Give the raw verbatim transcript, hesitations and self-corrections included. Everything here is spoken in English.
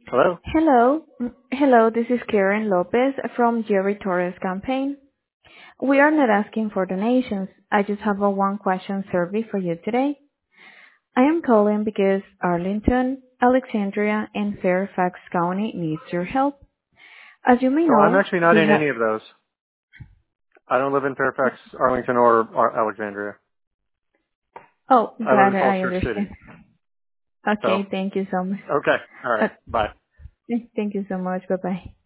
Hello? Hello. Hello, this is Karen Lopez from Jerry Torres campaign. We are not asking for donations. I just have a one question survey for you today. I am calling because Arlington, Alexandria, and Fairfax County needs your help. As you may So I'm know, actually not we in have... any of those. I don't live in Fairfax, Arlington, or, or Alexandria. Oh, I live got in it. Falls I Church City. understand. So, Okay, thank you so much. okay. All right. Uh, Bye. Thank you so much. Bye-bye.